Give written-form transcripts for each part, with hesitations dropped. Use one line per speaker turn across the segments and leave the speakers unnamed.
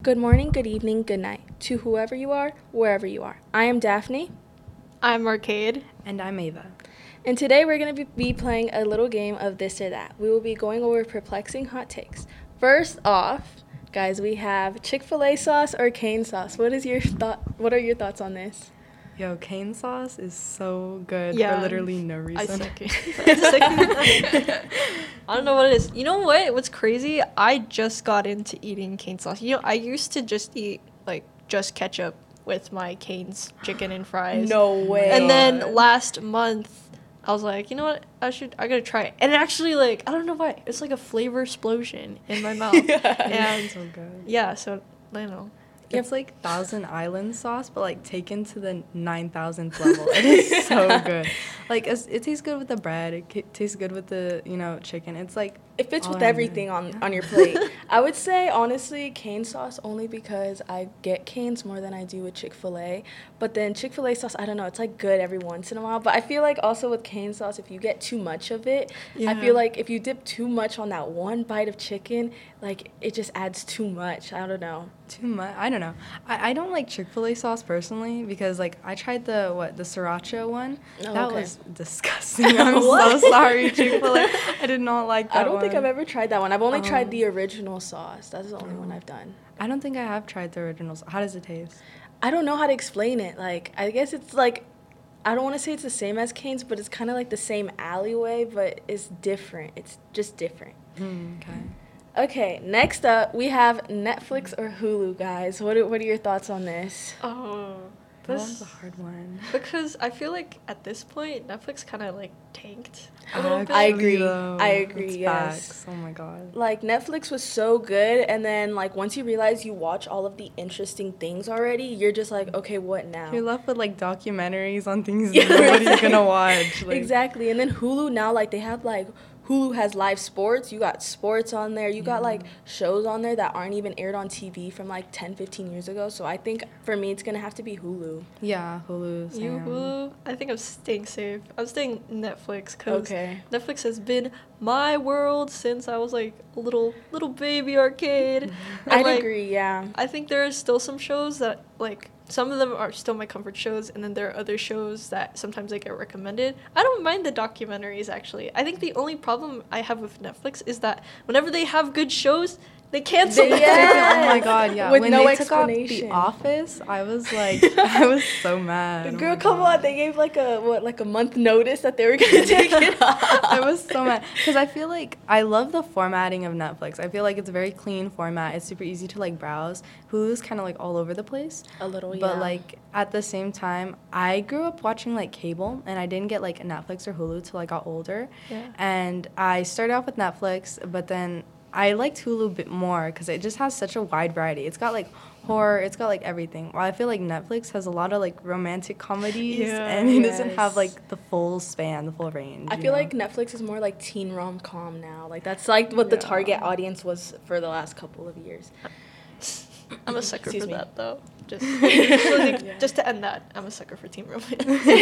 Good morning, good evening, good night to whoever you are, wherever you are. I am Daphne,
I'm Arcade.
And I'm Ava.
and today we're going to be playing a little game of this or that. We will be going over perplexing hot takes. First off, guys, we have Chick-fil-A sauce or cane sauce. What are your thoughts on this?
Yo, cane sauce is so good
Yeah,
for literally no
I
reason.
suck it. I don't know what it is. You know what? What's crazy? I just got into eating cane sauce. I used to just eat just ketchup with my Cane's chicken and fries.
No way.
And then last month, I was like, you know what? I gotta try it. And actually, I don't know why. It's like a flavor explosion in my mouth. And
It's so good.
yeah, so I don't know.
It's like Thousand Island sauce, but like taken to the 9,000th level. It is so good. It tastes good with the bread. It tastes good with the chicken. It's like
It fits
all
with
around
everything
good.
on your plate. I would say, honestly, cane sauce only because I get canes more than I do with Chick-fil-A. But then Chick-fil-A sauce, I don't know, it's like good every once in a while. But I feel like also with cane sauce, if you get too much of it, I
Yeah.
feel like if you dip too much on that one bite of chicken, like it just adds too much. I don't know.
Too much. I don't know. I don't like Chick-fil-A sauce personally because like I tried the sriracha one.
Oh,
That
okay.
was disgusting. I'm so sorry, Chick-fil-A. I did not like that
I don't think
one.
I've ever tried that one. I've only tried
Oh.
the original sauce. That's the only one I've done.
I don't think I have tried the originals. How does it taste?
I don't know how to explain it. Like, I guess it's like, I don't want to say it's the same as Cane's, but it's kind of like the same alleyway, but it's different. It's just different.
Okay.
Okay, next up, we have Netflix or Hulu, guys. What are your thoughts on this?
Oh,
That one's a hard one.
because I feel like at this point Netflix kind of tanked a little bit.
I agree.
though.
I agree,
That's
yes.
facts. Oh my god.
Like, Netflix was so good, and then, like, once you realize you watch all of the interesting things already, you're just like, okay, what now?
You're left with like documentaries on things
Yeah,
nobody's gonna watch. Like,
Exactly. And then Hulu now, like, they have, like, Hulu has live sports. You got sports on there. You got, like, shows on there that aren't even aired on TV from, like, 10, 15 years ago. So I think, for me, it's going to have to be Hulu.
Yeah, Hulu.
You
Sam.
Hulu? I think I'm staying safe. I'm staying Netflix because
Okay.
Netflix has been my world since I was a little baby Arcade. And,
I'd agree, yeah.
I think there are still some shows that some of them are still my comfort shows, and then there are other shows that sometimes I get recommended. I don't mind the documentaries, actually. I think the only problem I have with Netflix is that whenever they have good shows, they cancel
They-
them.
yeah.
Oh my god, yeah.
With
when
no
they took off
explanation.
The Office, I was like, I was so mad. Oh
Girl,
my
come
God.
on. They gave, like a month notice that they were going to take it off.
I was so mad because I feel like I love the formatting of Netflix. I feel like it's a very clean format. It's super easy to browse. Hulu's kind of all over the place.
A little, yeah.
But at the same time, I grew up watching cable, and I didn't get Netflix or Hulu till I got older.
Yeah.
And I started off with Netflix, but then I liked Hulu a bit more because it just has such a wide variety. It's got horror, it's got everything. While I feel like Netflix has a lot of romantic comedies,
Yeah.
and it doesn't have
Yes.
the full span, the full range.
I
you
feel
know?
like Netflix is more like teen rom-com now. That's what the
Yeah.
target audience was for the last couple of years.
I'm a sucker
Excuse
for
me.
that, though. Just,
Yeah.
just to end that, I'm a sucker for teen romance.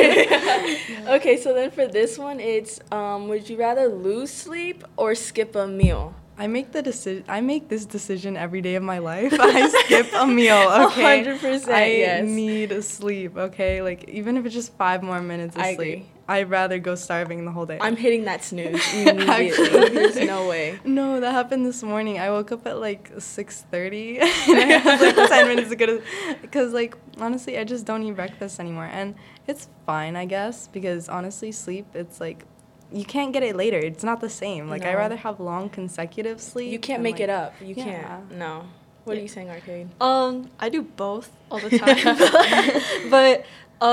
Okay, so then for this one, it's would you rather lose sleep or skip a meal?
I make this decision every day of my life. I skip a meal, okay?
100%,
I
yes.
need sleep, okay? Even if it's just 5 more minutes of
I
sleep.
agree.
I'd rather go starving the whole day.
I'm hitting that snooze immediately.
Actually.
There's no way.
No, that happened this morning. I woke up at 6:30 and I was 10 minutes ago because honestly, I just don't eat breakfast anymore, and it's fine, I guess, because honestly, sleep, it's you can't get it later. It's not the same. I'd
No.
rather have long consecutive sleep.
You can't
than,
make it up. You
yeah.
can't. No. What are you saying, Arcade?
I do both all the time, but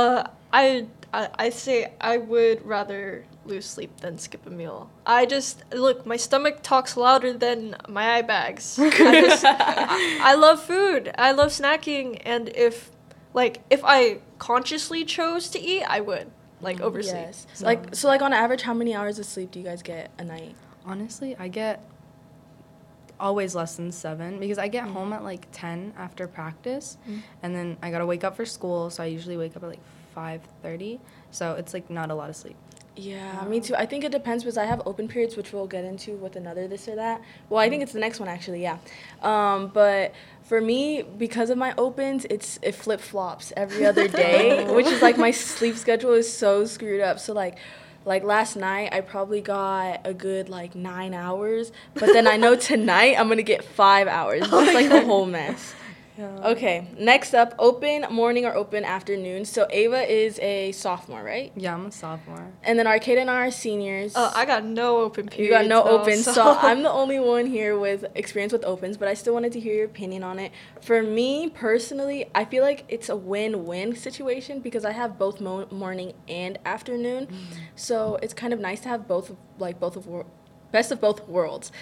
I say I would rather lose sleep than skip a meal. Look, my stomach talks louder than my eye bags. I love food. I love snacking, and if I consciously chose to eat, I would oversleep.
Yes.
So-
So on average, how many hours of sleep do you guys get a night?
Honestly, I get always less than 7 because I get home at 10 after practice, and then I gotta wake up for school, so I usually wake up at 5:30. So it's not a lot of sleep.
Yeah, me too. I think it depends because I have open periods, which we'll get into with another this or that. Well, I think it's the next one actually. Yeah, but for me, because of my opens, it flip flops every other day, which is like my sleep schedule is so screwed up. So like last night, I probably got a good like 9 hours, but then I know tonight I'm gonna get 5 hours. It's like a whole mess.
Yeah.
Okay, next up, open morning or open afternoon. So Ava is a sophomore, right?
Yeah, I'm a sophomore.
And then Arcade and I are seniors.
I got no open
You
periods.
got no
though,
opens, so I'm the only one here with experience with opens, but I still wanted to hear your opinion on it. For me personally, I feel like it's a win-win situation because I have both morning and afternoon, so it's kind of nice to have both best of both worlds.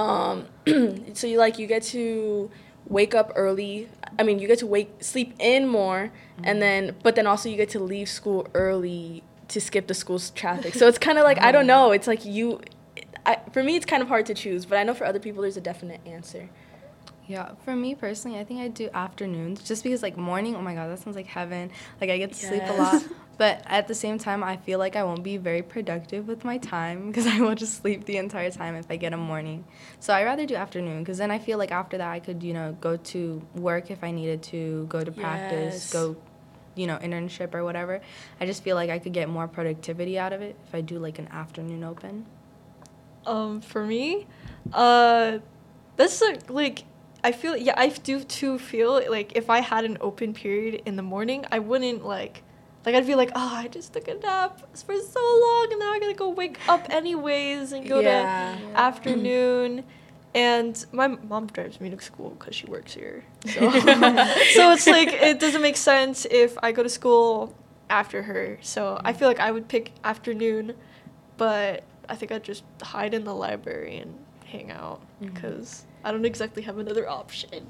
So you get to wake up early. I mean, you get to sleep in more, but then also you get to leave school early to skip the school's traffic. So it's kind of like, I don't know, it's like for me it's kind of hard to choose, but I know for other people there's a definite answer.
Yeah, for me personally, I think I do afternoons just because like morning, oh my god, that sounds like heaven. Like I get to sleep a lot, but at the same time, I feel like I won't be very productive with my time because I will just sleep the entire time if I get a morning. So I rather do afternoon because then I feel like after that I could, go to work if I needed to, go to practice, go, internship or whatever. I just feel like I could get more productivity out of it if I do like an afternoon open.
For me, that's like I feel I do too feel like if I had an open period in the morning, I wouldn't like I'd be like, oh, I just took a nap for so long and now I gotta go wake up anyways and go to afternoon. And my mom drives me to school because she works here. So, so it's like it doesn't make sense if I go to school after her. So I feel like I would pick afternoon, but I think I'd just hide in the library and hang out because I don't exactly have another option.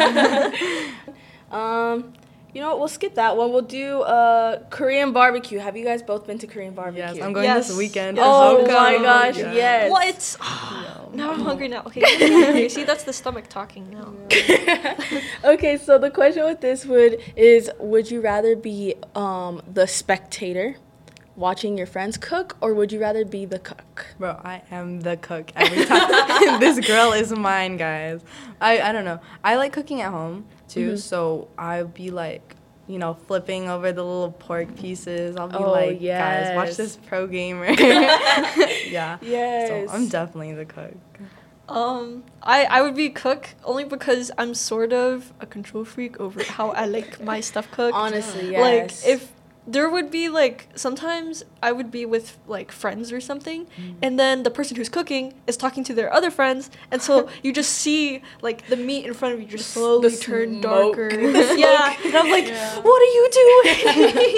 You know what? We'll skip that one. We'll do Korean barbecue. Have you guys both been to Korean barbecue?
Yes, I'm going this weekend.
Oh my gosh, yes.
What? Now I'm hungry now. Okay, see, that's the stomach talking now.
Okay, so the question with this would you rather be the spectator watching your friends cook, or would you rather be the cook?
Bro, I am the cook every time. This girl is mine, guys. I don't know. I like cooking at home, too, so I'll be like, flipping over the little pork pieces. I'll be guys, watch this pro gamer. Yeah.
Yes.
So I'm definitely the cook.
I would be cook only because I'm sort of a control freak over how I like my stuff cooked.
Honestly, yes.
Like, if there would be, like, sometimes I would be with, like, friends or something, and then the person who's cooking is talking to their other friends, and so you just see, like, the meat in front of you just slowly turn darker. Yeah, and I'm like, what are you doing?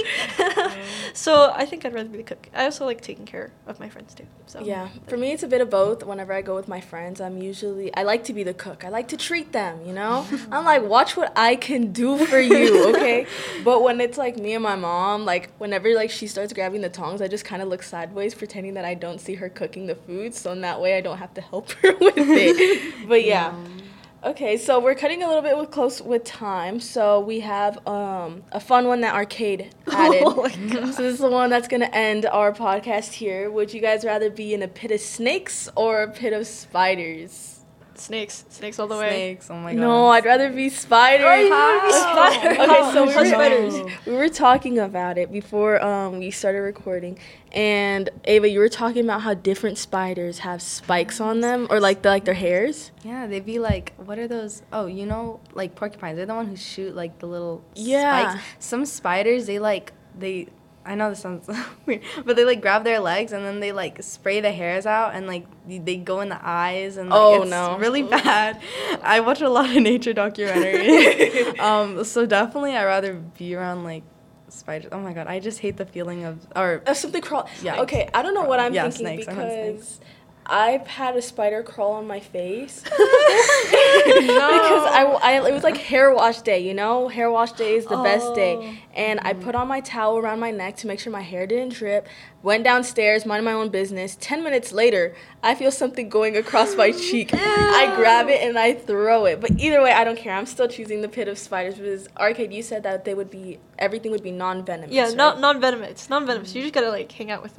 So I think I'd rather be the cook. I also like taking care of my friends, too. So
yeah, for me, it's a bit of both. Whenever I go with my friends, I like to be the cook. I like to treat them, I'm like, watch what I can do for you, okay? But when it's, like, me and my mom, like, whenever, like, she starts grabbing the tongs, I just kind of look sideways, pretending that I don't see her cooking the food, so in that way I don't have to help her with it. But, yeah. Okay, so we're cutting a little bit close with time, so we have a fun one that Arcade added.
Oh my God.
So this is the one that's going to end our podcast here. Would you guys rather be in a pit of snakes or a pit of spiders?
Snakes all the way.
Snakes, oh my god.
No, I'd rather be spiders. Okay, so we were talking about it before we started recording, and Ava, you were talking about how different spiders have spikes on them, or like their hairs.
Yeah, they'd be like, what are those? Oh, like porcupines. They're the one who shoot like the little
Yeah.
spikes. Some spiders, I know this sounds weird, but they like grab their legs and then they like spray the hairs out and like they go in the eyes and like, it's really bad. I watch a lot of nature documentaries. So definitely I'd rather be around like spiders. Oh my god, I just hate the feeling of
Something crawl.
Yeah.
Okay, I don't know what I'm thinking
snakes. I meant snakes.
because I've had a spider crawl on my face.
No.
Because it was like hair wash day, Hair wash day is the best day. And I put on my towel around my neck to make sure my hair didn't drip. Went downstairs, minded my own business. 10 minutes later, I feel something going across my cheek. I grab it and I throw it. But either way, I don't care. I'm still choosing the pit of spiders because, Arcade, you said that everything would be non-venomous.
Yeah,
right?
non-venomous. It's non-venomous. You just gotta like hang out with them.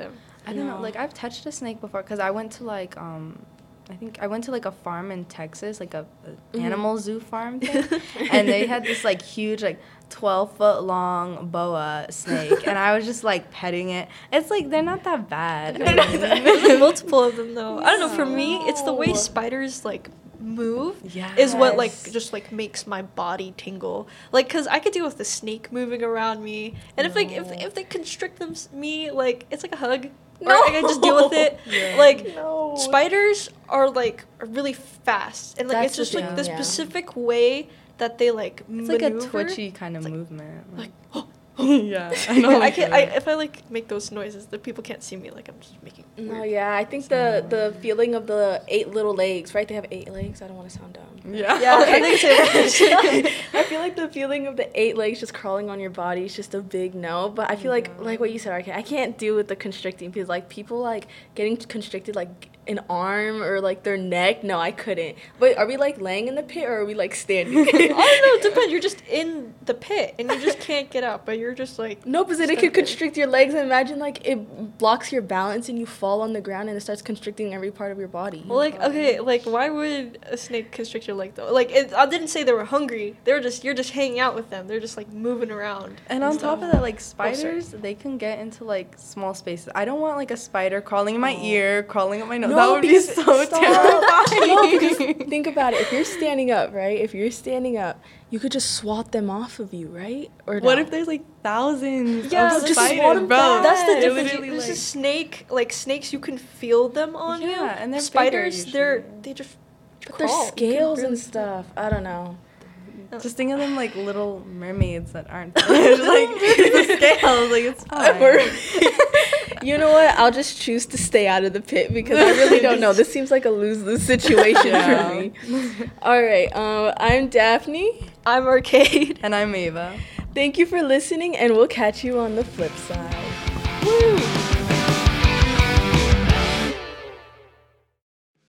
I don't know.
No.
Like I've touched a snake before because I went to like I think I went to like a farm in Texas, like a animal zoo farm thing, and they had this like huge like 12-foot long boa snake, and I was just like petting it. It's like they're not that bad. I mean,
There's like multiple of them though. I don't know. For me, it's the way
No.
spiders like move is what like
Yes.
just like makes my body tingle. Like, cause I could deal with the snake moving around me, and if like if they constrict me, like it's like a hug. Or I can just deal with it.
Yeah.
Like
No.
spiders are like really fast, and like
That's
it's
the
just like
thing,
this
yeah.
specific way that they like
it's like a
maneuver.
twitchy kind of movement.
like
yeah, I know.
I can't. If I like make those noises, the people can't see me. Like I'm just making.
No, yeah, I think the feeling of the 8 little legs, right? They have 8 legs. I don't want to sound dumb.
Yeah.
Yeah, I think so.
I feel like the feeling of the 8 legs just crawling on your body is just a big no. But I feel like what you said, I can't deal with the constricting because like people like getting constricted like an arm or like their neck. No, I couldn't. But are we like laying in the pit or are we like standing?
I don't know. It depends. You're just in the pit and you just can't get out. But you're just like.
No, because then it could constrict your legs. And imagine like it blocks your balance and you fall on the ground and it starts constricting every part of your body.
Well, like okay, like why would a snake constrict your leg though? Like I didn't say they were hungry. You're just hanging out with them. They're just like moving around.
And on top of that, like
sorry.
spiders, they can get into like small spaces. I don't want like a spider crawling in my ear, crawling up my nose.
No,
that would be
because-
so
stop.
terrifying.
No, because think about it. If you're standing up, right? If you're standing up, you could just swat them off of you, right? Or
What
no?
if there's like thousands
Yeah,
of
just
spiders,
swat 'em
bro?
back.
That's the
It
difference.
literally,
This
like-
is snake. Like snakes, you can feel them on you.
Yeah, and they're
spiders.
bigger
They just.
But there's
crawl. You can
scales
barely
and
see them.
stuff. I don't know.
Just think of them like little mermaids that aren't just like the scales. Like it's fine.
You know what? I'll just choose to stay out of the pit because I really don't know. This seems like a lose-lose situation
Yeah.
for me. All right. I'm Daphne.
I'm Arcade.
And I'm Ava.
Thank you for listening, and we'll catch you on the flip side.